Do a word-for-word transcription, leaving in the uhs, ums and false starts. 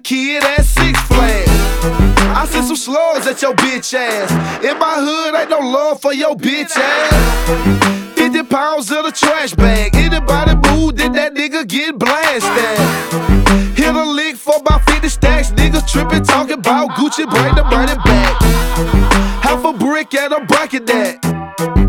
kid at Six Flags. I sent some slugs at your bitch ass. In my hood, ain't no love for your bitch ass. fifty pounds in a trash bag. Anybody move, then that nigga get blasted. Hit a lick for about fifty stacks. Niggas trippin', talking about Gucci, bring the money back. Half a brick and I'm bracket that.